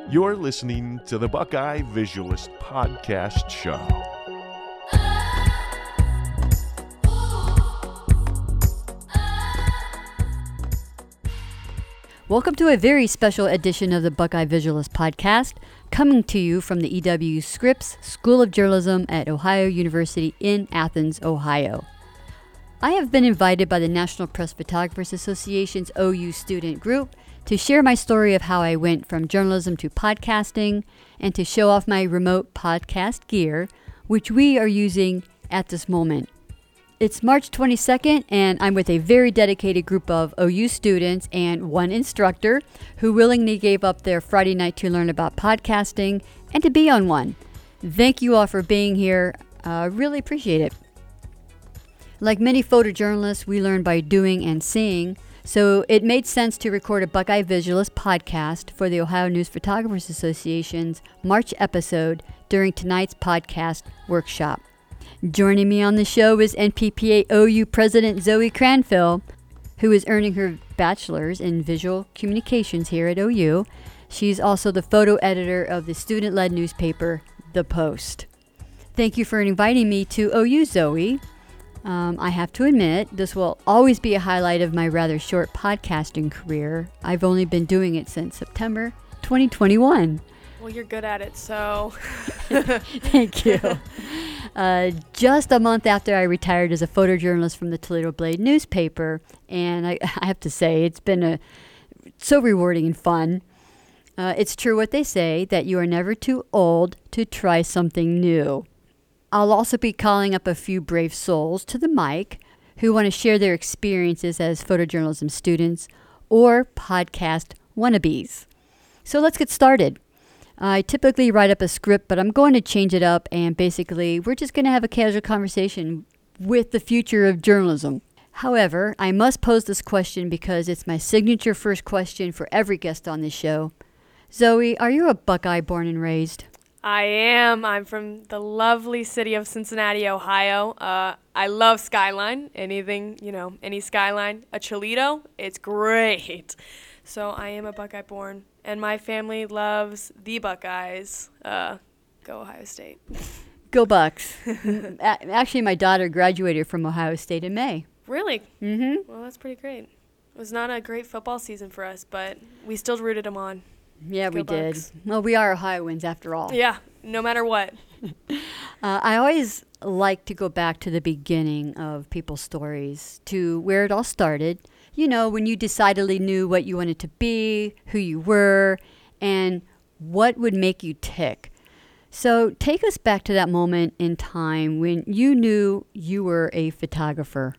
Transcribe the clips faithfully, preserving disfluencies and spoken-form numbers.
You're listening to the Buckeye Visualist Podcast Show. Welcome to a very special edition of the Buckeye Visualist Podcast, coming to you from the E W Scripps School of Journalism at Ohio University in Athens, Ohio. I have been invited by the National Press Photographers Association's O U student group to share my story of how I went from journalism to podcasting and to show off my remote podcast gear, which we are using at this moment. It's March twenty-second, and I'm with a very dedicated group of O U students and one instructor who willingly gave up their Friday night to learn about podcasting and to be on one. Thank you all for being here. I uh, really appreciate it. Like many photojournalists, we learn by doing and seeing, so it made sense to record a Buckeye Visualist podcast for the Ohio News Photographers Association's March episode during tonight's podcast workshop. Joining me on the show is N P P A O U President Zoe Cranfill, who is earning her bachelor's in visual communications here at O U. She's also the photo editor of the student-led newspaper, The Post. Thank you for inviting me to O U, Zoe. Um, I have to admit, this will always be a highlight of my rather short podcasting career. I've only been doing it since September twenty twenty-one. Well, you're good at it, so. Thank you. Uh, just a month after I retired as a photojournalist from the Toledo Blade newspaper, and I, I have to say, it's been a so rewarding and fun. Uh, it's true what they say, that you are never too old to try something new. I'll also be calling up a few brave souls to the mic who want to share their experiences as photojournalism students or podcast wannabes. So let's get started. I typically write up a script, but I'm going to change it up, and basically we're just going to have a casual conversation with the future of journalism. However, I must pose this question because it's my signature first question for every guest on this show. Zoe, are you a Buckeye born and raised? I am. I'm from the lovely city of Cincinnati, Ohio. Uh, I love Skyline. Anything, you know, any Skyline. A Cholito, it's great. So I am a Buckeye born, and my family loves the Buckeyes. Uh, go Ohio State. Go Bucks. Actually, my daughter graduated from Ohio State in May. Really? Mm-hmm. Well, that's pretty great. It was not a great football season for us, but we still rooted them on. Yeah, Go we Bucks. did. Well, we are Ohioans after all. Yeah, no matter what. uh, I always like to go back to the beginning of people's stories, to where it all started. You know, when you decidedly knew what you wanted to be, who you were, and what would make you tick. So take us back to that moment in time when you knew you were a photographer.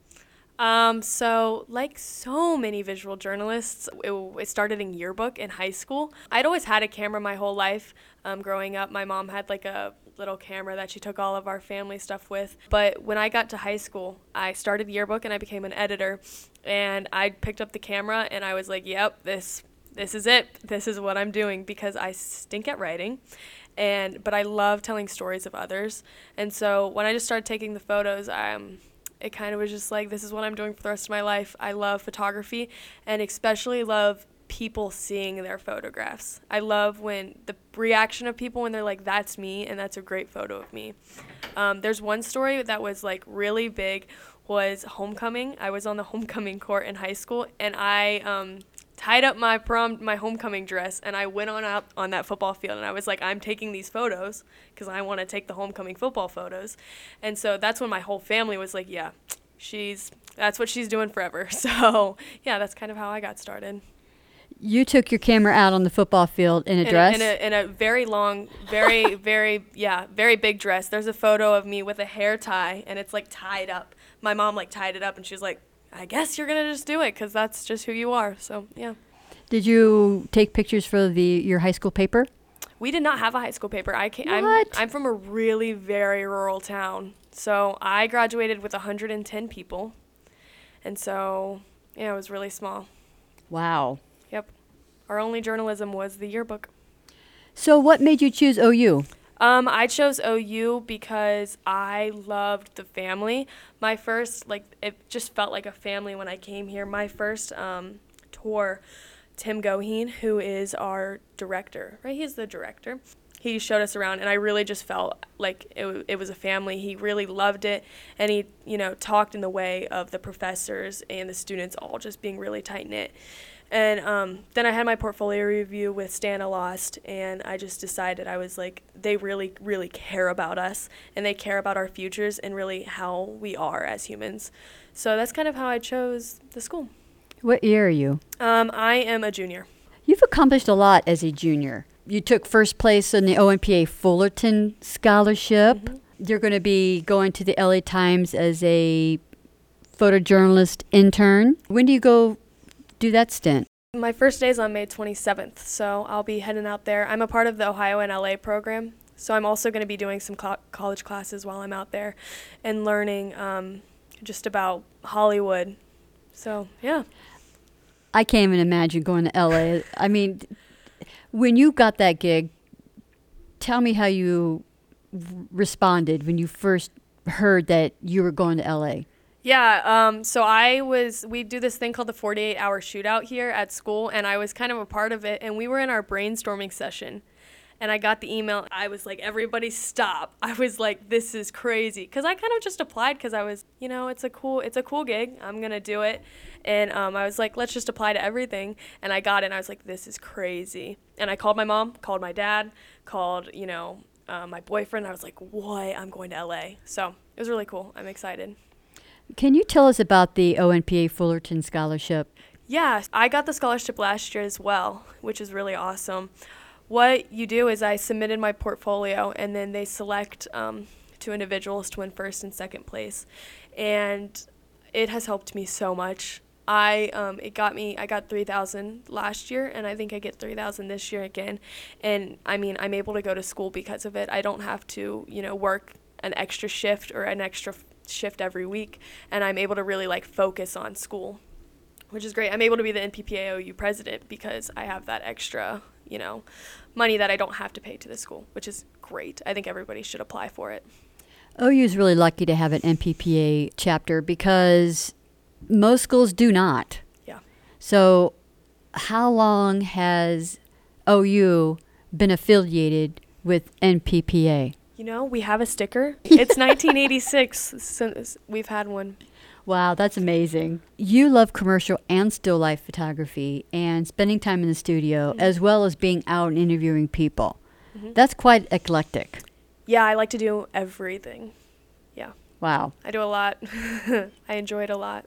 Um, so like so many visual journalists, it, it started in yearbook in high school. I'd always had a camera my whole life. Um, growing up, my mom had like a little camera that she took all of our family stuff with. But when I got to high school, I started yearbook and I became an editor. And I picked up the camera and I was like, yep, this this is it. This is what I'm doing, because I stink at writing. And but I love telling stories of others. And so when I just started taking the photos, um, it kind of was just like, this is what I'm doing for the rest of my life. I love photography, and especially love people seeing their photographs. I love when the reaction of people when they're like, that's me, and that's a great photo of me. Um, there's one story that was like really big, was homecoming. I was on the homecoming court in high school, and I um, tied up my prom, my homecoming dress, and I went on out on that football field, and I was like, I'm taking these photos because I want to take the homecoming football photos. And so that's when my whole family was like, yeah, she's, that's what she's doing forever. So yeah, that's kind of how I got started. You took your camera out on the football field in a in dress? A, in, a, in a very long, very, very, yeah, very big dress. There's a photo of me with a hair tie, and it's like tied up. My mom like tied it up, and she was like, I guess you're going to just do it because that's just who you are. So, yeah. Did you take pictures for the your high school paper? We did not have a high school paper. I came, I'm, What? I'm from a really very rural town. So I graduated with one hundred ten people. And so, yeah, it was really small. Wow. Yep. Our only journalism was the yearbook. So what made you choose O U? Um, I chose O U because I loved the family. My first, like, it just felt like a family when I came here. My first um, tour Tim Goheen, who is our director, right? He's the director. He showed us around, and I really just felt like it, w- it was a family. He really loved it, and he, you know, talked in the way of the professors and the students all just being really tight-knit. And um, then I had my portfolio review with Stan Alost, and I just decided, I was like, they really, really care about us, and they care about our futures and really how we are as humans. So that's kind of how I chose the school. What year are you? Um, I am a junior. You've accomplished a lot as a junior. You took first place in the O N P A Fullerton Scholarship. Mm-hmm. You're going to be going to the L A Times as a photojournalist intern. When do you go do that stint? My first day is on May twenty-seventh, so I'll be heading out there. I'm a part of the Ohio and L A program, so I'm also going to be doing some co- college classes while I'm out there and learning um, just about Hollywood. So, yeah. I can't even imagine going to L A. I mean, when you got that gig, tell me how you w- responded when you first heard that you were going to L A. Yeah, um, so I was, we do this thing called the forty-eight hour shootout here at school, and I was kind of a part of it, and we were in our brainstorming session, and I got the email. I was like, everybody stop. I was like, this is crazy, because I kind of just applied because I was, you know, it's a cool, it's a cool gig. I'm going to do it. And um, I was like, let's just apply to everything. And I got it, and I was like, this is crazy. And I called my mom, called my dad, called, you know, uh, my boyfriend. I was like, what? I'm going to L A. So it was really cool. I'm excited. Can you tell us about the O N P A Fullerton Scholarship? Yeah, I got the scholarship last year as well, which is really awesome. What you do is I submitted my portfolio, and then they select um, two individuals to win first and second place. And it has helped me so much. I um, it got me I got three thousand last year, and I think I get three thousand this year again. And I mean, I'm able to go to school because of it. I don't have to, you know, work an extra shift or an extra f- shift every week, and I'm able to really like focus on school, which is great. I'm able to be the N P P A O U president because I have that extra, you know, money that I don't have to pay to the school, which is great. I think everybody should apply for it. O U is really lucky to have an N P P A chapter because most schools do not. Yeah. So how long has O U been affiliated with N P P A? You know, we have a sticker. It's nineteen eighty-six since we've had one. Wow, that's amazing. You love commercial and still life photography and spending time in the studio, mm-hmm. as well as being out and interviewing people. Mm-hmm. That's quite eclectic. Yeah, I like to do everything. Yeah. Wow. I do a lot. I enjoy it a lot.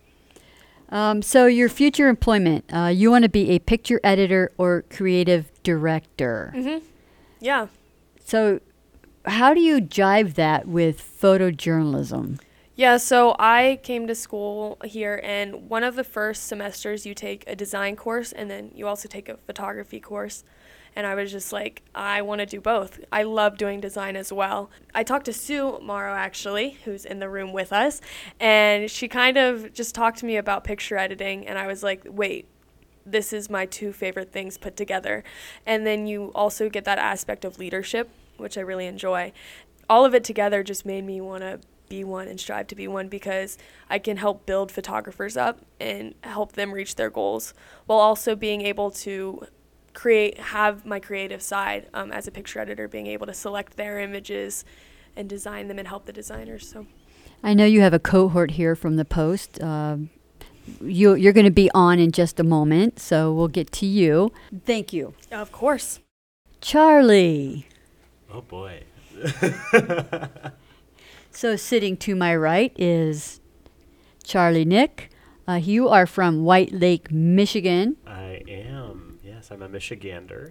Um, so your future employment, uh, you want to be a picture editor or creative director. Mm-hmm. Yeah. So how do you jive that with photojournalism? Yeah, so I came to school here, and one of the first semesters you take a design course, and then you also take a photography course. And I was just like, I want to do both. I love doing design as well. I talked to Sue Morrow, actually, who's in the room with us, and she kind of just talked to me about picture editing, and I was like, wait, this is my two favorite things put together. And then you also get that aspect of leadership, which I really enjoy. All of it together just made me want to be one and strive to be one, because I can help build photographers up and help them reach their goals while also being able to create, have my creative side um, as a picture editor, being able to select their images and design them and help the designers. So, I know you have a cohort here from the Post. Um, you, you're going to be on in just a moment, so we'll get to you. Thank you. Of course. Charlie. Oh, boy. So sitting to my right is Charlie Nick. Uh, you are from White Lake, Michigan. I am. Yes, I'm a Michigander.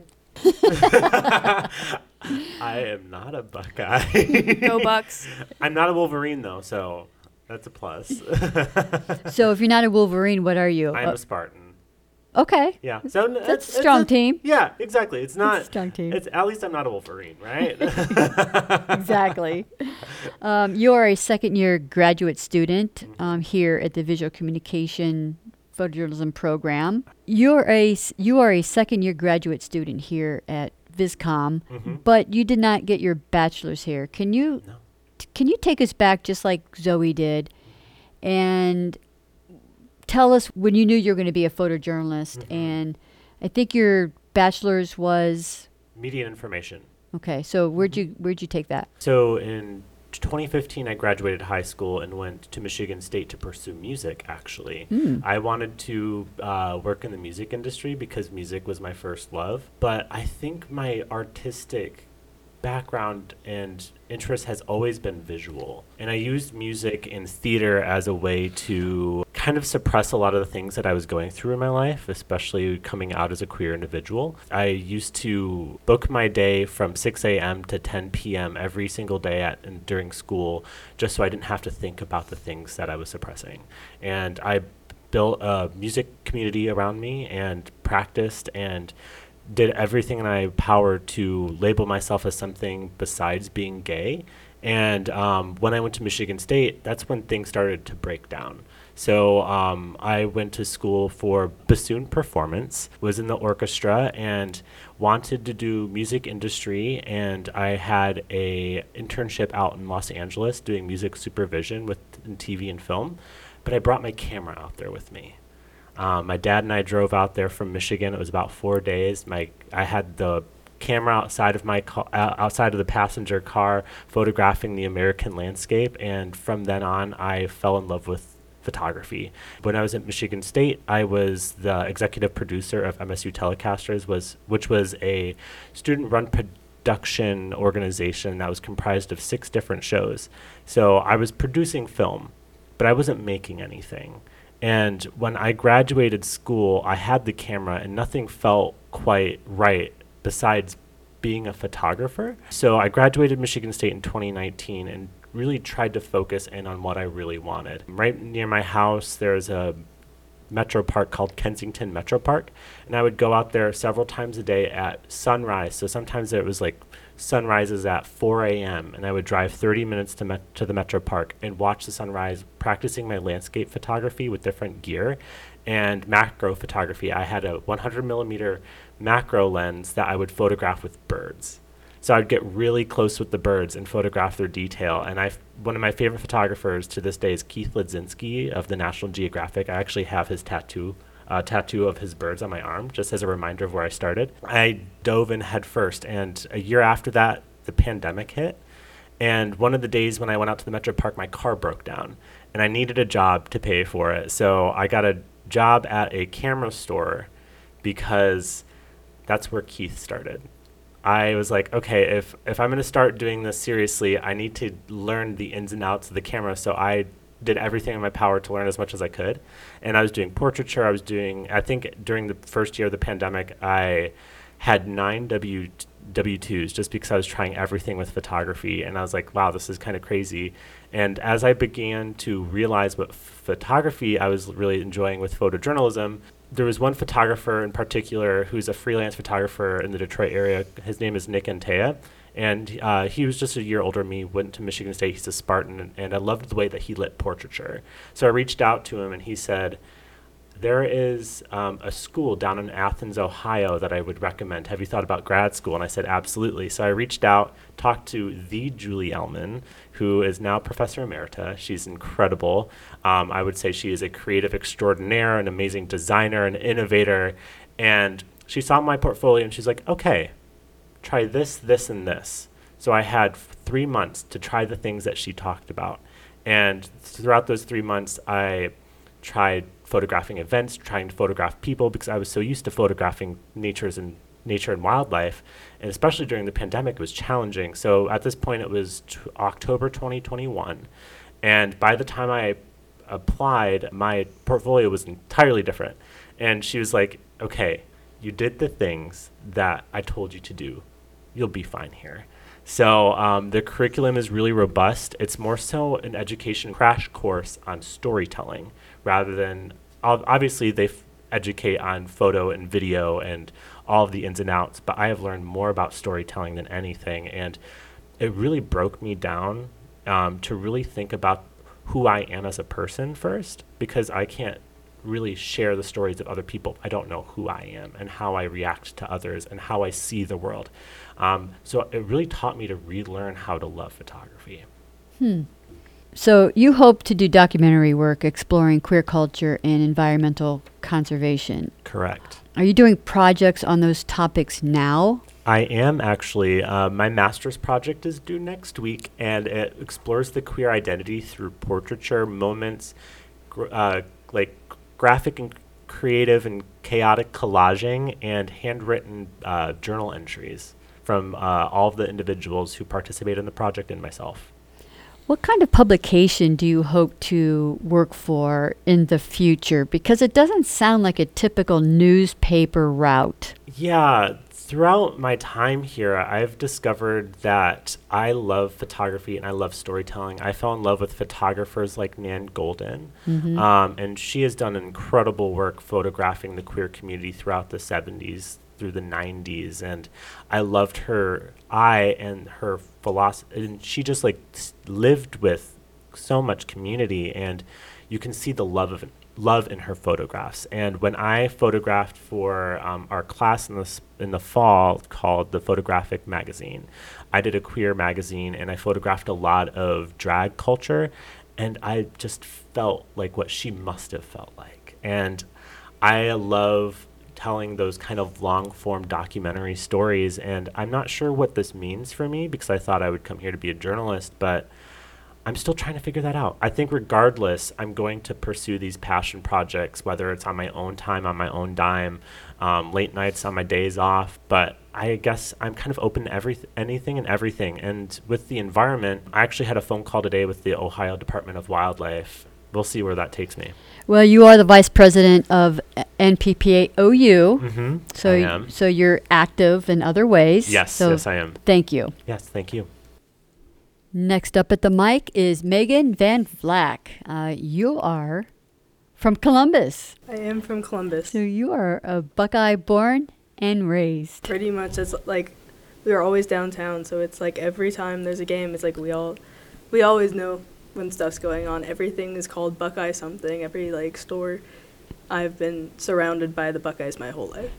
I am not a Buckeye. Go Bucks. I'm not a Wolverine, though, so that's a plus. So if you're not a Wolverine, what are you? I'm uh, a Spartan. Okay. Yeah. So n- That's it's, a strong it's team. Yeah, exactly. It's not. It's a strong team. It's at least I'm not a Wolverine, right? Exactly. Um, you are a second year graduate student um, here at the Visual Communication Photojournalism program. You're a you are a second year graduate student here at VisCom, mm-hmm. but you did not get your bachelor's here. Can you No. t- can you take us back just like Zoe did, and tell us when you knew you were going to be a photojournalist. Mm-hmm. And I think your bachelor's was Media information. okay. So where'd you where'd you take that? So in twenty fifteen, I graduated high school and went to Michigan State to pursue music, actually. Mm. I wanted to uh, work in the music industry because music was my first love. But I think my artistic background and interest has always been visual. And I used music in theater as a way to kind of suppress a lot of the things that I was going through in my life, especially coming out as a queer individual. I used to book my day from six a.m. to ten p.m. every single day at and during school, just so I didn't have to think about the things that I was suppressing. And I built a music community around me and practiced and did everything in my power to label myself as something besides being gay. And um, when I went to Michigan State, that's when things started to break down. So um, I went to school for bassoon performance, was in the orchestra, and wanted to do music industry. And I had a internship out in Los Angeles doing music supervision with in T V and film. But I brought my camera out there with me. Um, my dad and I drove out there from Michigan. It was about four days. My I had the camera outside of my ca- uh, outside of the passenger car, photographing the American landscape. And from then on, I fell in love with photography. When I was at Michigan State, I was the executive producer of M S U Telecasters, was which was a student-run production organization that was comprised of six different shows. So I was producing film, but I wasn't making anything. And when I graduated school, I had the camera and nothing felt quite right besides being a photographer. So I graduated Michigan State in twenty nineteen and really tried to focus in on what I really wanted. Right near my house, there's a metro park called Kensington Metro Park. And I would go out there several times a day at sunrise. So sometimes it was like sunrises at four a.m. and I would drive thirty minutes to met- to the Metro Park and watch the sunrise, practicing my landscape photography with different gear and macro photography. I had a one hundred millimeter macro lens that I would photograph with birds. So I'd get really close with the birds and photograph their detail. And I, one of my favorite photographers to this day is Keith Ledzinski of the National Geographic. I actually have his tattoo Uh, tattoo of his birds on my arm, just as a reminder of where I started. I dove in head first, and a year after that, the pandemic hit. And one of the days when I went out to the Metro Park, my car broke down, and I needed a job to pay for it. So I got a job at a camera store because that's where Keith started. I was like, okay, if, if I'm going to start doing this seriously, I need to learn the ins and outs of the camera. So I did everything in my power to learn as much as I could. And I was doing portraiture. I was doing, I think during the first year of the pandemic, I had nine W W2s just because I was trying everything with photography. And I was like, wow, this is kind of crazy. And as I began to realize what f- photography I was really enjoying with photojournalism, there was one photographer in particular who's a freelance photographer in the Detroit area. His name is Nick Antea. And uh, he was just a year older than me, went to Michigan State. He's a Spartan, and, and I loved the way that he lit portraiture. So I reached out to him, and he said, there is um, a school down in Athens, Ohio that I would recommend. Have you thought about grad school? And I said, absolutely. So I reached out, talked to the Julie Ellman, who is now Professor Emerita. She's incredible. Um, I would say she is a creative extraordinaire, an amazing designer, an innovator. And she saw my portfolio, and she's like, okay, try this, this, and this. So I had three months to try the things that she talked about. And throughout those three months, I tried photographing events, trying to photograph people, because I was so used to photographing natures and nature and wildlife. And especially during the pandemic, it was challenging. So at this point, it was t- October twenty twenty-one. And by the time I applied, my portfolio was entirely different. And she was like, okay, you did the things that I told you to do. You'll be fine here. So um, the curriculum is really robust. It's more so an education crash course on storytelling rather than, ob- obviously they f- educate on photo and video and all of the ins and outs, but I have learned more about storytelling than anything. And it really broke me down um, to really think about who I am as a person first, because I can't really share the stories of other people. I don't know who I am and how I react to others and how I see the world. Um, so it really taught me to relearn how to love photography. Hmm. So you hope to do documentary work exploring queer culture and environmental conservation. Correct. Are you doing projects on those topics now? I am actually. Uh, my master's project is due next week, and it explores the queer identity through portraiture, moments, gr- uh, like graphic and creative and chaotic collaging, and handwritten uh, journal entries from uh, all of the individuals who participate in the project and myself. What kind of publication do you hope to work for in the future? Because it doesn't sound like a typical newspaper route. Yeah, throughout my time here, I've discovered that I love photography and I love storytelling. I fell in love with photographers like Nan Golden, Mm-hmm. um, and she has done incredible work photographing the queer community throughout the seventies through the nineties, and I loved her eye and her philosophy, and she just like s- lived with so much community, and you can see the love of love in her photographs. And when I photographed for um, our class in the s- in the fall called the Photographic Magazine, I did a queer magazine, and I photographed a lot of drag culture, and I just felt like what she must have felt like. And I love telling those kind of long form documentary stories, and I'm not sure what this means for me because I thought I would come here to be a journalist, but I'm still trying to figure that out. I think regardless, I'm going to pursue these passion projects, whether it's on my own time, on my own dime, um, late nights on my days off. But I guess I'm kind of open to every anything and everything. And with the environment, I actually had a phone call today with the Ohio Department of Wildlife. We'll see where that takes me. Well, you are the vice president of N P P A O U, Mm-hmm. so I y- am. so you're active in other ways. Yes, so yes, I am. thank you. Yes, thank you. Next up at the mic is Megan Van Vlack. Uh, you are from Columbus, I am from Columbus. so you are a Buckeye born and raised. Pretty much, it's like we are always downtown, so it's like every time there's a game, it's like we all, we always know when stuff's going on. Everything is called Buckeye something. Every like store, I've been surrounded by the Buckeyes my whole life.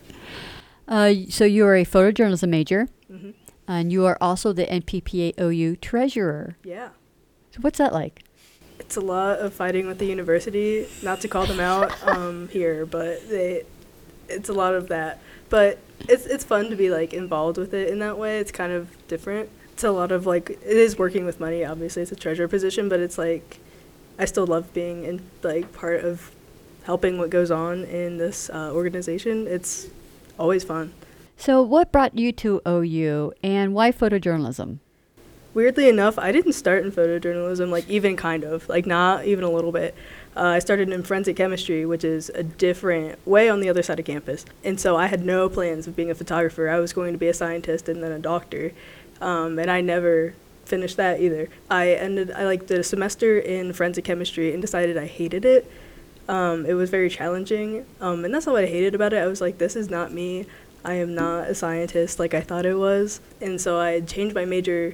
Uh, so you are a photojournalism major, hmm and you are also the N P P A O U treasurer. Yeah, So what's that like? it's a lot of fighting with the university. Not to call them out um, here, but they, it's a lot of that. But it's it's fun to be like involved with it in that way. It's kind of different. It's a lot of like, it is working with money. Obviously, it's a treasurer position, but it's like I still love being in like part of helping what goes on in this uh, organization. It's always fun. So what brought you to O U, and why photojournalism? Weirdly enough, I didn't start in photojournalism, like even kind of, like not even a little bit. Uh, I started in forensic chemistry, which is a different, way on the other side of campus. And so I had no plans of being a photographer. I was going to be a scientist and then a doctor. Um, and I never finished that either. I ended, I like did a semester in forensic chemistry and decided I hated it. Um, it was very challenging. Um, and that's not what I hated about it. I was like, this is not me. I am not a scientist like I thought it was. And so I changed my major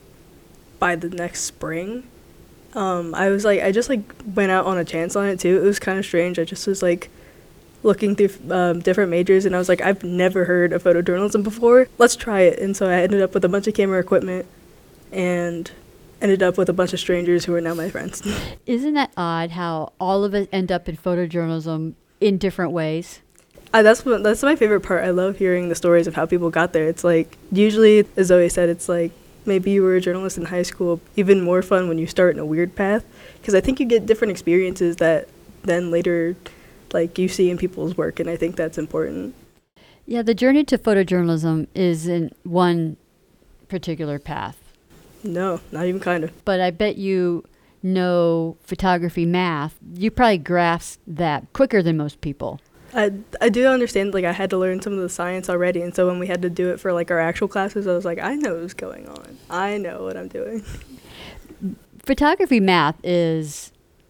by the next spring. Um, I was like, I just like went out on a chance on it too. It was kind of strange. I just was like looking through um, different majors, and I was like, I've never heard of photojournalism before. Let's try it. And so I ended up with a bunch of camera equipment and ended up with a bunch of strangers who are now my friends. Isn't that odd how all of us end up in photojournalism in different ways? Uh, that's what, that's my favorite part. I love hearing the stories of how people got there. It's like, usually, as Zoe said, it's like, maybe you were a journalist in high school. Even more fun when you start in a weird path, because I think you get different experiences that then later, like, you see in people's work, and I think that's important. Yeah, the journey to photojournalism isn't one particular path, No, not even kind of. but I bet you know photography math. You probably grasped that quicker than most people. I, I do understand, like, I had to learn some of the science already, and so when we had to do it for, like, our actual classes, I was like, I know what's going on. I know what I'm doing. Photography math is,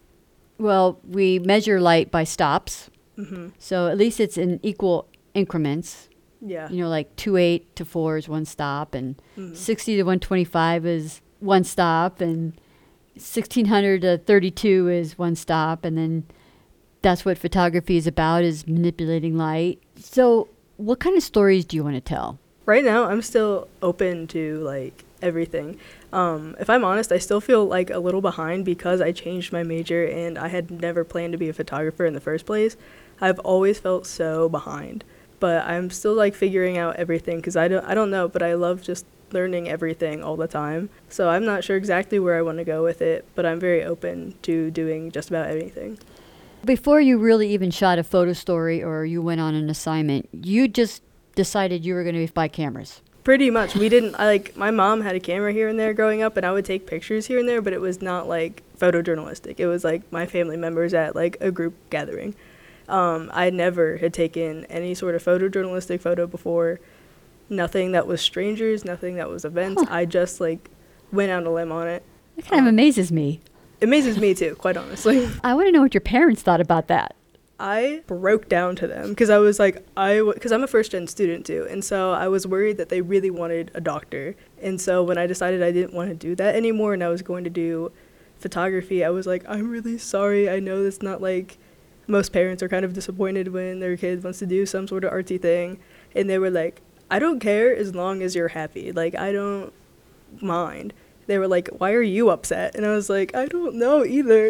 well, we measure light by stops, hmm so at least it's in equal increments. Yeah. You know, like two eight to four is one stop, and Mhm. sixty to one twenty-five is one stop, and sixteen hundred to thirty-two is one stop, and then that's what photography is about, is manipulating light. So what kind of stories do you want to tell? Right now, I'm still open to, like, everything. Um, if I'm honest, I still feel like a little behind because I changed my major and I had never planned to be a photographer in the first place. I've always felt so behind, but I'm still like figuring out everything because I don't, I don't know, but I love just learning everything all the time. So I'm not sure exactly where I want to go with it, but I'm very open to doing just about anything. Before you really even shot a photo story or you went on an assignment, you just decided you were going to buy cameras. Pretty much. We didn't, I, like, my mom had a camera here and there growing up, and I would take pictures here and there, but it was not, like, photojournalistic. It was, like, my family members at, like, a group gathering. Um, I never had taken any sort of photojournalistic photo before. Nothing that was strangers, nothing that was events. Huh. I just, like, went out on a limb on it. It kind of amazes me. It amazes me, too, quite honestly. I want to know what your parents thought about that. I broke down to them because I was like, I, because I'm a first gen student too. And so I was worried that they really wanted a doctor. And so when I decided I didn't want to do that anymore and I was going to do photography, I was like, I'm really sorry. I know that's not like, most parents are kind of disappointed when their kid wants to do some sort of artsy thing. And they were like, I don't care as long as you're happy. Like, I don't mind. They were like, why are you upset? And I was like, I don't know either.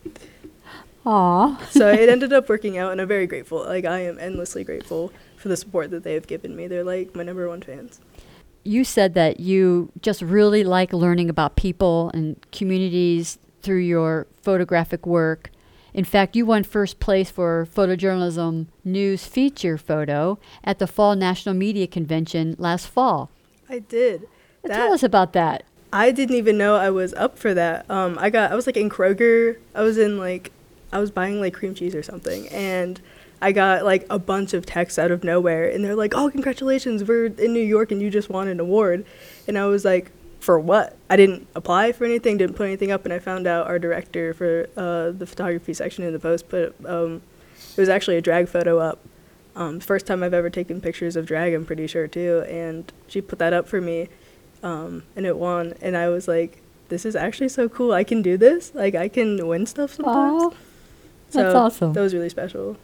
Aw. So it ended up working out, and I'm very grateful. Like, I am endlessly grateful for the support that they have given me. They're, like, my number one fans. You said that you just really like learning about people and communities through your photographic work. In fact, you won first place for photojournalism news feature photo at the Fall National Media Convention last fall. I did. That, Tell us about that. I didn't even know I was up for that. Um, I got, I was, like, in Kroger. I was in, like, I was buying like cream cheese or something, and I got like a bunch of texts out of nowhere, and they're like, oh, congratulations, we're in New York and you just won an award. And I was like, for what? I didn't apply for anything, didn't put anything up, and I found out our director for uh, the photography section in the Post put, um, it was actually a drag photo up. Um, first time I've ever taken pictures of drag, I'm pretty sure too, and she put that up for me, um, and it won, and I was like, this is actually so cool, I can do this? Like, I can win stuff sometimes? Aww. That's So awesome. That was really special.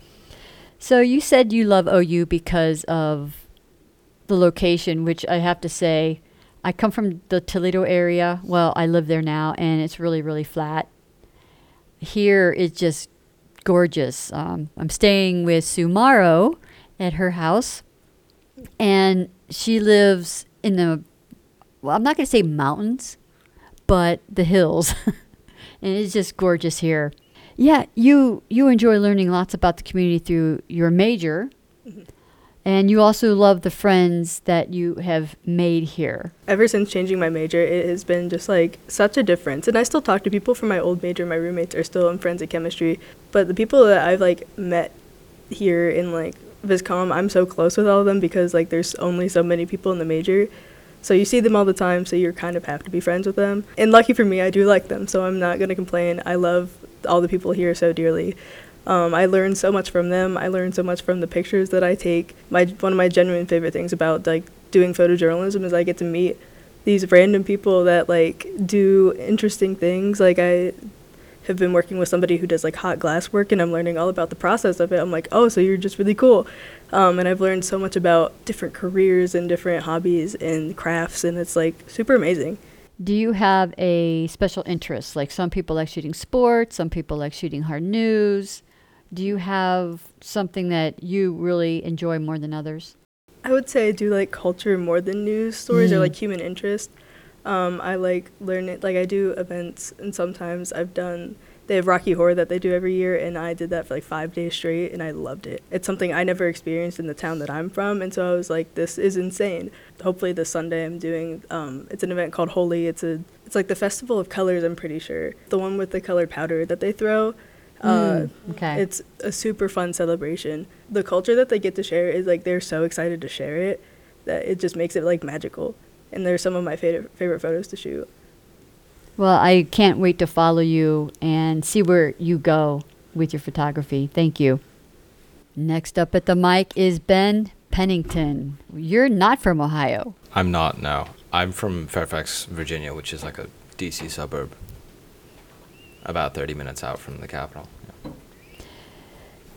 So you said you love O U because of the location, which I have to say, I come from the Toledo area. Well, I live there now, and it's really, really flat. Here, it's just gorgeous. Um, I'm staying with Sue Morrow at her house, and she lives in the, well, I'm not going to say mountains, but the hills. And it's just gorgeous here. Yeah, you you enjoy learning lots about the community through your major, mm-hmm. and you also love the friends that you have made here. Ever since changing my major, it has been just like such a difference. And I still talk to people from my old major. My roommates are still in forensic chemistry, but the people that I've like met here in like Viscom, I'm so close with all of them because like there's only so many people in the major. So you see them all the time, so you kind of have to be friends with them. And lucky for me, I do like them, so I'm not going to complain. I love all the people here so dearly. Um, I learned so much from them. I learned so much from the pictures that I take. My one of my genuine favorite things about like doing photojournalism is I get to meet these random people that like do interesting things. Like I have been working with somebody who does like hot glass work, and I'm learning all about the process of it. I'm like, oh, so you're just really cool. Um, and I've learned so much about different careers and different hobbies and crafts, and it's like super amazing. Do you have a special interest? Like some people like shooting sports, some people like shooting hard news. Do you have something that you really enjoy more than others? I would say I do like culture more than news stories Mm. or like human interest. Um, I like learning, like I do events, and sometimes I've done, they have Rocky Horror that they do every year, and I did that for like five days straight, and I loved it. It's something I never experienced in the town that I'm from, and so I was like, this is insane. Hopefully this Sunday I'm doing, um, it's an event called Holy. It's a, it's like the Festival of Colors, I'm pretty sure. The one with the colored powder that they throw. Uh, Mm, okay. It's a super fun celebration. The culture that they get to share is like, they're so excited to share it that it just makes it like magical. And they're some of my favorite favorite photos to shoot. Well, I can't wait to follow you and see where you go with your photography. Thank you. Next up at the mic is Ben Pennington. You're not from Ohio. I'm not, no. I'm from Fairfax, Virginia, which is like a D C suburb. About thirty minutes out from the capital. Yeah.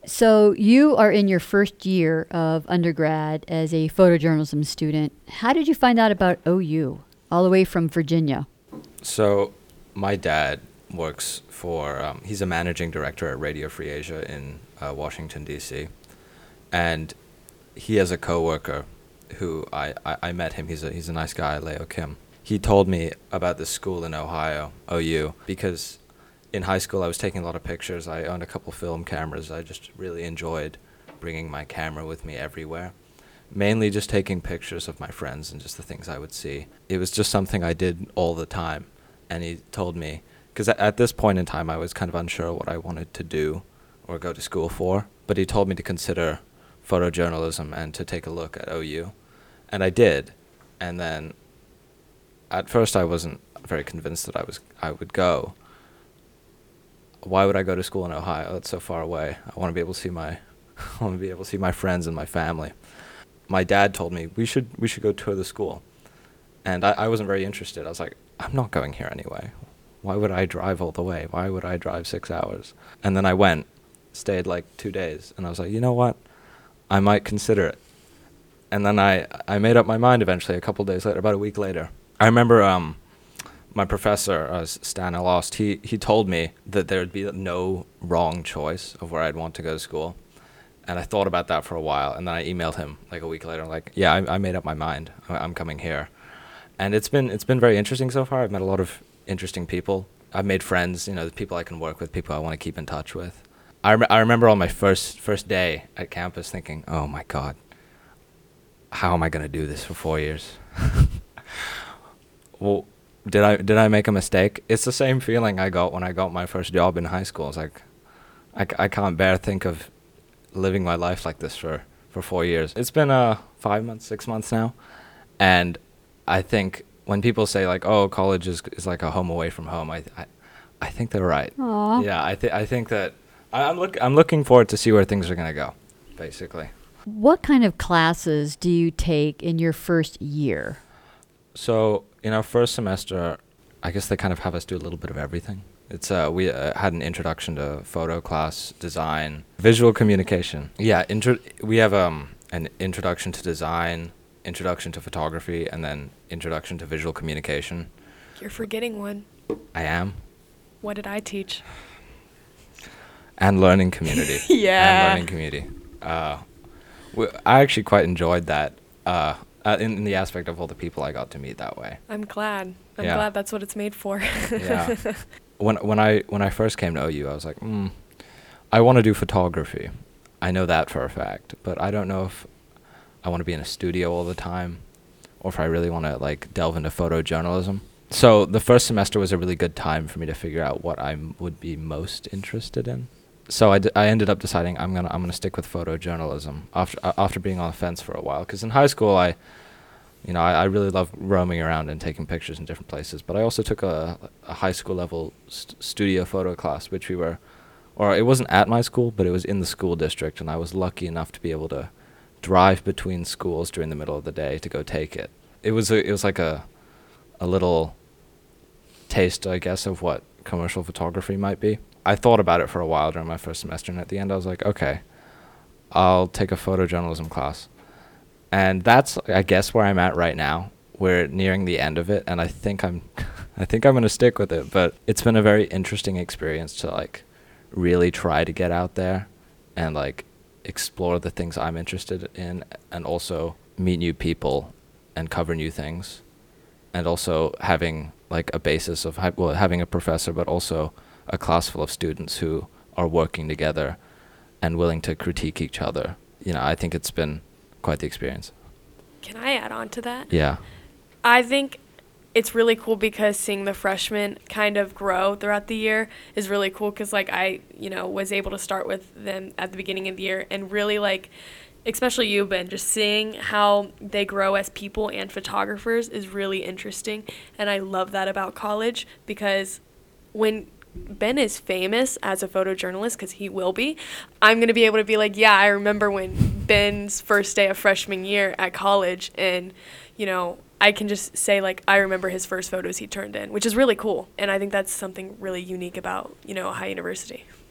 So you are in your first year of undergrad as a photojournalism student. How did you find out about O U, all the way from Virginia? So my dad works for, um, he's a managing director at Radio Free Asia in uh, Washington, D C. And he has a coworker who I, I, I met him. He's a, he's a nice guy, Leo Kim. He told me about this school in Ohio, O U, because in high school I was taking a lot of pictures. I owned a couple film cameras. I just really enjoyed bringing my camera with me everywhere. Mainly just taking pictures of my friends and just the things I would see. It was just something I did all the time. And he told me, because at this point in time I was kind of unsure what I wanted to do or go to school for, but he told me to consider photojournalism and to take a look at O U. And I did. And then at first I wasn't very convinced that I was I would go. Why would I go to school in Ohio? It's so far away. I want to be able to see my I want to be able to see my friends and my family. My dad told me we should we should go tour the school. And I, I wasn't very interested. I was like, I'm not going here anyway. Why would I drive all the way? Why would I drive six hours? And then I went, stayed like two days, and I was like, you know what? I might consider it. And then I, I made up my mind eventually a couple days later, about a week later. I remember um, my professor, uh, Stan Alost, he, he told me that there would be no wrong choice of where I'd want to go to school. And I thought about that for a while, and then I emailed him like a week later, like, yeah, I, I made up my mind. I, I'm coming here. And it's been it's been very interesting so far. I've met a lot of interesting people. I've made friends, you know, people I can work with, people I want to keep in touch with. I, rem- I remember on my first first day at campus thinking, oh my God, how am I going to do this for four years? Well, did I did I make a mistake? It's the same feeling I got when I got my first job in high school. It's like, I, I can't bear think of living my life like this for, for four years. It's been uh five months, six months now. And I think when people say like, oh, college is is like a home away from home, I I, I think they're right. Aww. Yeah, I think I think that I, I'm look I'm looking forward to see where things are gonna go, basically. What kind of classes do you take in your first year? So in our first semester, I guess they kind of have us do a little bit of everything. It's uh we uh, had an introduction to photo class, design, visual communication. Yeah, intro we have um an introduction to design, introduction to photography, and then introduction to visual communication. You're forgetting one. I am. What did I teach? And learning community. Yeah. And learning community. Uh, we, I actually quite enjoyed that uh, uh, in, in the aspect of all the people I got to meet that way. I'm glad. I'm Yeah. glad that's what it's made for. Yeah. When when I when I first came to O U, I was like, mm, I want to do photography. I know that for a fact, but I don't know if I want to be in a studio all the time, or if I really want to like delve into photojournalism. So the first semester was a really good time for me to figure out what I m- would be most interested in. So I, d- I ended up deciding I'm gonna I'm gonna stick with photojournalism after uh, after being on the fence for a while. Because in high school I, you know, I, I really loved roaming around and taking pictures in different places. But I also took a, a high school level st- studio photo class, which we were, or it wasn't at my school, but it was in the school district, and I was lucky enough to be able to drive between schools during the middle of the day to go take it. It was a, it was like a a little taste, I guess, of what commercial photography might be. I thought about it for a while during my first semester, and at the end I was like, okay, I'll take a photojournalism class. And that's, I guess, where I'm at right now. We're nearing the end of it, and I think I'm I think I'm going to stick with it. But it's been a very interesting experience to like really try to get out there and like explore the things I'm interested in, and also meet new people and cover new things, and also having like a basis of, well, having a professor, but also a class full of students who are working together and willing to critique each other. You know, I think it's been quite the experience. Can I add on to that? Yeah. I think it's really cool because seeing the freshmen kind of grow throughout the year is really cool, because like I, you know, was able to start with them at the beginning of the year, and really like, especially you, Ben, just seeing how they grow as people and photographers is really interesting. And I love that about college, because when Ben is famous as a photojournalist, because he will be, I'm going to be able to be like, yeah, I remember when Ben's first day of freshman year at college, and, you know, I can just say, like, I remember his first photos he turned in, which is really cool. And I think that's something really unique about, you know, Ohio University.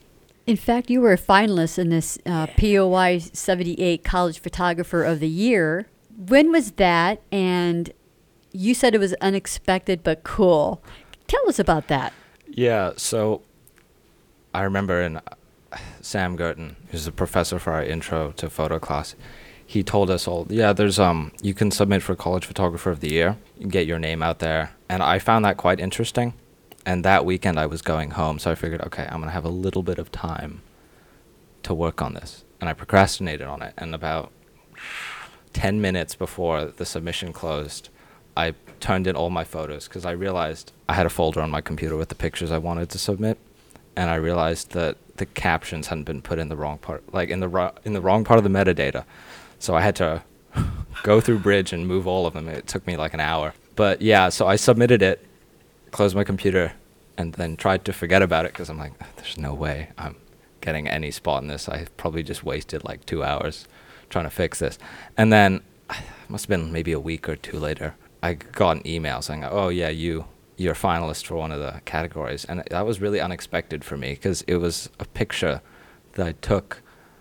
In fact, you were a finalist in this uh, P O I seventy-eight College Photographer of the Year. When was that? And you said it was unexpected but cool. Tell us about that. Yeah, so I remember in uh, Sam Gerton, who's a professor for our intro to photo class, he told us all, yeah, there's um, you can submit for College Photographer of the Year, you can get your name out there. And I found that quite interesting. And that weekend I was going home, so I figured, okay, I'm going to have a little bit of time to work on this. And I procrastinated on it. And about ten minutes before the submission closed, I turned in all my photos because I realized I had a folder on my computer with the pictures I wanted to submit. And I realized that the captions hadn't been put in the wrong part, like in the, ro- in the wrong part of the metadata. So I had to go through Bridge and move all of them. It took me like an hour. But yeah, so I submitted it, closed my computer, and then tried to forget about it because I'm like, there's no way I'm getting any spot in this. I probably just wasted like two hours trying to fix this. And then it must have been maybe a week or two later, I got an email saying, oh yeah, you, you're a finalist for one of the categories. And that was really unexpected for me because it was a picture that I took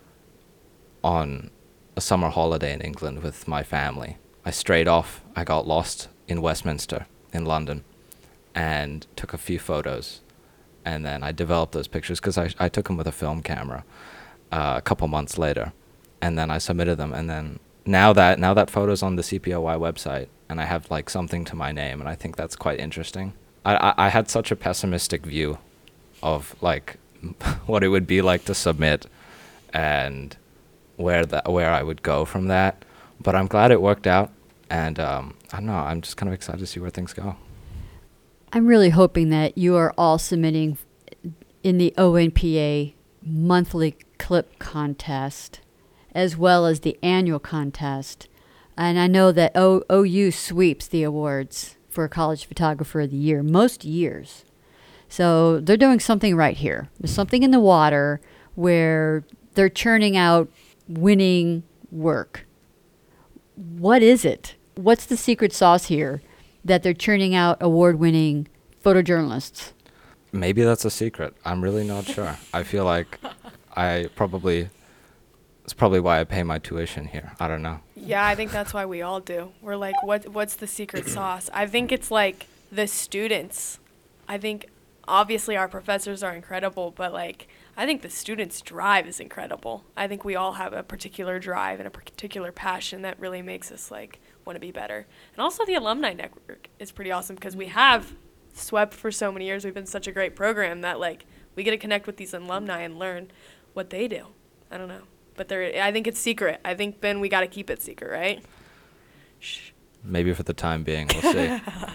on a summer holiday in England with my family. I strayed off. I got lost in Westminster in London and took a few photos. And then I developed those pictures because I, I took them with a film camera uh, a couple months later. And then I submitted them. And then now that now that photo's on the C P O Y website, and I have like something to my name, and I think that's quite interesting. I, I, I had such a pessimistic view of like what it would be like to submit and where that where I would go from that. But I'm glad it worked out. And um, I don't know, I'm just kind of excited to see where things go. I'm really hoping that you are all submitting in the O N P A monthly clip contest as well as the annual contest. And I know that o- OU sweeps the awards for College Photographer of the Year most years. So they're doing something right here. There's something in the water where they're churning out winning work. What is it? What's the secret sauce here that they're churning out award-winning photojournalists? Maybe that's a secret. I'm really not sure. I feel like I probably, it's probably why I pay my tuition here. I don't know. Yeah, I think that's why we all do. We're like, what? What's the secret sauce? I think it's like the students. I think obviously our professors are incredible, but like I think the students' drive is incredible. I think we all have a particular drive and a particular passion that really makes us like want to be better. And also the alumni network is pretty awesome because we have swept for so many years. We've been such a great program that like we get to connect with these alumni and learn what they do. I don't know. But there, I think it's secret. I think, Ben, we got to keep it secret, right? Shh. Maybe for the time being, we'll see.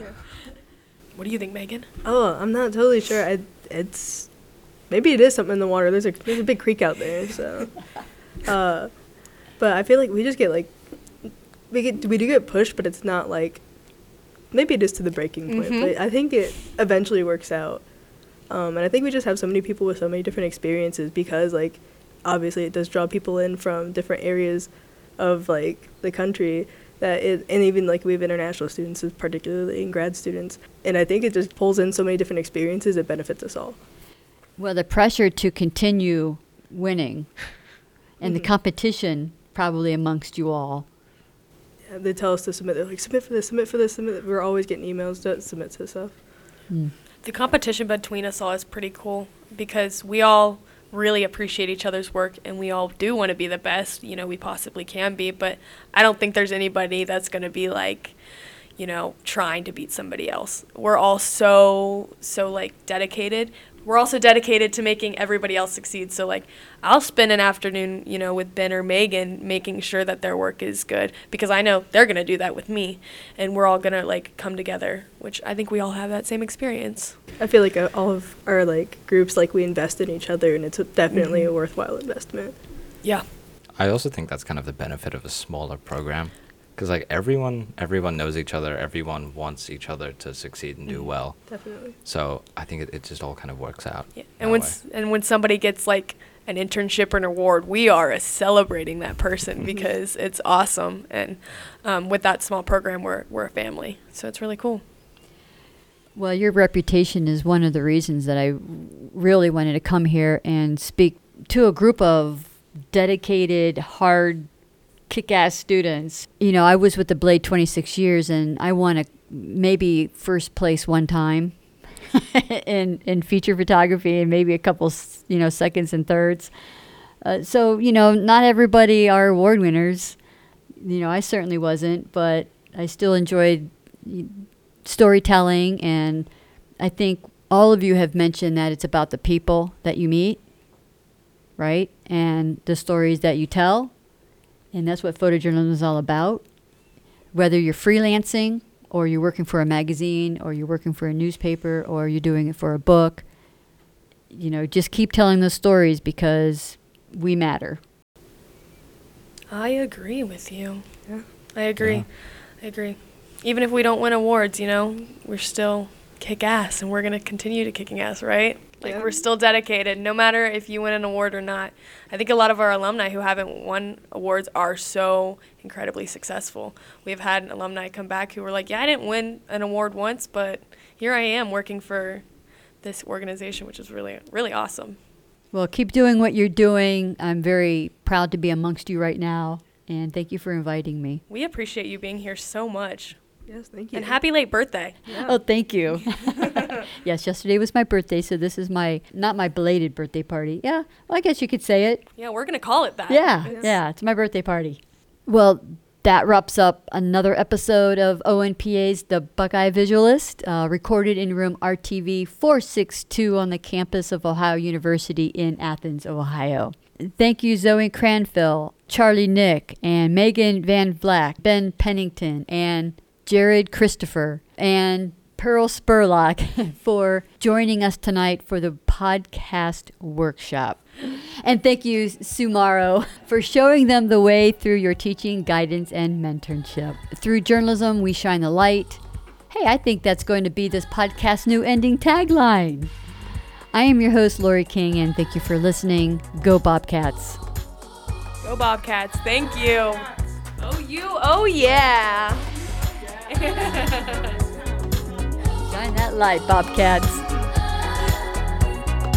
What do you think, Megan? Oh, I'm not totally sure. I, it's maybe it is something in the water. There's a there's a big creek out there, so. Uh, but I feel like we just get like we get we do get pushed, but it's not like maybe it is to the breaking point. Mm-hmm. But I think it eventually works out. Um, and I think we just have so many people with so many different experiences because like. Obviously, it does draw people in from different areas of like the country that it, and even like we have international students, particularly in grad students. And I think it just pulls in so many different experiences. It benefits us all. Well, the pressure to continue winning and Mm-hmm. the competition probably amongst you all. Yeah, they tell us to submit. They're like, submit for this, submit for this, submit. We're always getting emails to submit to stuff. Hmm. The competition between us all is pretty cool because we all really appreciate each other's work and we all do want to be the best, you know, we possibly can be, but I don't think there's anybody that's going to be like, you know, trying to beat somebody else. We're all so, so like dedicated. We're also dedicated to making everybody else succeed. So like I'll spend an afternoon, you know, with Ben or Megan making sure that their work is good because I know they're going to do that with me and we're all going to like come together, which I think we all have that same experience. I feel like uh, all of our like groups, like we invest in each other and it's a, definitely Mm-hmm. a worthwhile investment. Yeah. I also think that's kind of the benefit of a smaller program. Because like everyone, everyone knows each other. Everyone wants each other to succeed and do Mhm. well. Definitely. So I think it, it just all kind of works out. Yeah. that And when way. s- and when somebody gets like an internship or an award, we are uh, celebrating that person because it's awesome. And um, with that small program, we're we're a family, so it's really cool. Well, your reputation is one of the reasons that I really wanted to come here and speak to a group of dedicated, hard, kick-ass students. You know, I was with the Blade twenty-six years, and I won a maybe first place one time in in feature photography, and maybe a couple, you know, seconds and thirds. Uh, so, you know, not everybody are award winners. You know, I certainly wasn't, but I still enjoyed storytelling, and I think all of you have mentioned that it's about the people that you meet, right? And the stories that you tell, and that's what photojournalism is all about. Whether you're freelancing, or you're working for a magazine, or you're working for a newspaper, or you're doing it for a book, you know, just keep telling those stories because we matter. I agree with you. Yeah. I agree. Yeah. I agree. Even if we don't win awards, you know, we're still kick ass, and we're going to continue to kicking ass, right? Like, Yeah. we're still dedicated, no matter if you win an award or not. I think a lot of our alumni who haven't won awards are so incredibly successful. We've had alumni come back who were like, yeah, I didn't win an award once, but here I am working for this organization, which is really, really awesome. Well, keep doing what you're doing. I'm very proud to be amongst you right now, and thank you for inviting me. We appreciate you being here so much. Yes, thank you. And happy late birthday. Yeah. Oh, thank you. Yes, yesterday was my birthday, so this is my, not my belated birthday party. Yeah, well, I guess you could say it. Yeah, we're going to call it that. Yeah, Yes. yeah, it's my birthday party. Well, that wraps up another episode of O N P A's The Buckeye Visualist, uh, recorded in room R T V four sixty-two on the campus of Ohio University in Athens, Ohio. Thank you, Zoe Cranfill, Charlie Nick, and Megan Van Vlack, Ben Pennington, and Jared Christopher, and Pearl Spurlock for joining us tonight for the podcast workshop. And thank you, Sumaro, for showing them the way through your teaching, guidance, and mentorship. Through journalism, we shine the light. Hey, I think that's going to be this podcast's new ending tagline. I am your host, Lori King, and thank you for listening. Go Bobcats. Go Bobcats. Thank you. Oh, you. Oh, yeah. Shine that light, Bobcats.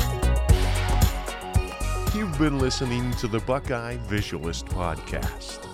You've been listening to the Buckeye Visualist Podcast.